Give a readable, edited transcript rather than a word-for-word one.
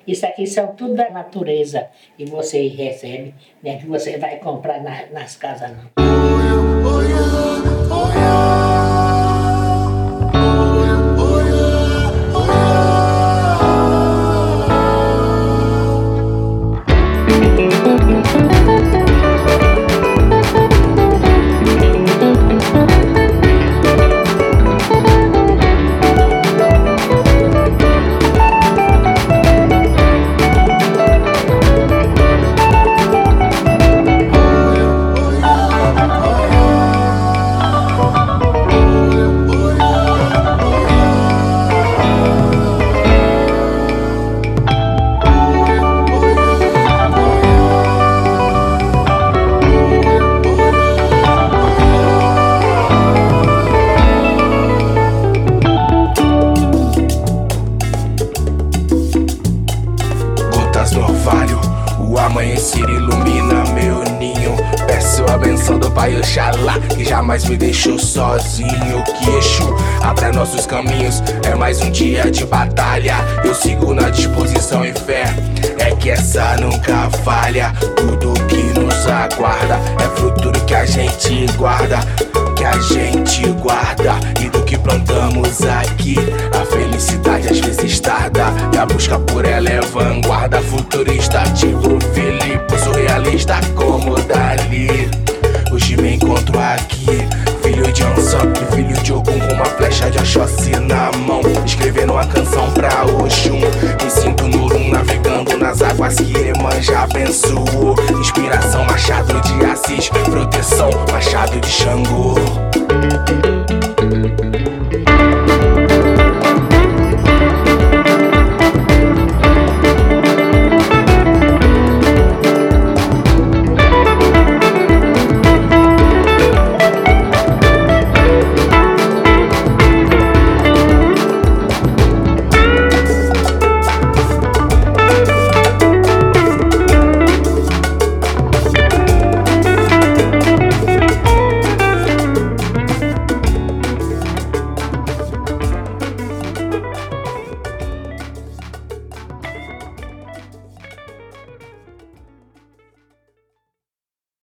Isso aqui são tudo da natureza e você recebe, né? Que você vai comprar nas casas não. No orvalho, o amanhecer ilumina meu ninho. Peço a benção do Pai Oxalá, que jamais me deixou sozinho. Que Exu abra nossos caminhos, é mais um dia de batalha. Eu sigo na disposição e fé, é que essa nunca falha. Tudo que nos aguarda é fruto do que a gente guarda, que a gente guarda. E do que plantamos aqui, a felicidade às vezes tarda, e a busca por ela é vanguarda. Futurista, tipo Filipe, surrealista como Dali. Hoje me encontro aqui, filho de Ansan e filho de Ogum, com uma flecha de Oxóssi na mão, escrevendo uma canção pra Oxum. Me sinto no Urum, navegando nas águas que Iemanjá abençoou. Inspiração, Machado de Assis, proteção, Machado de Xangô.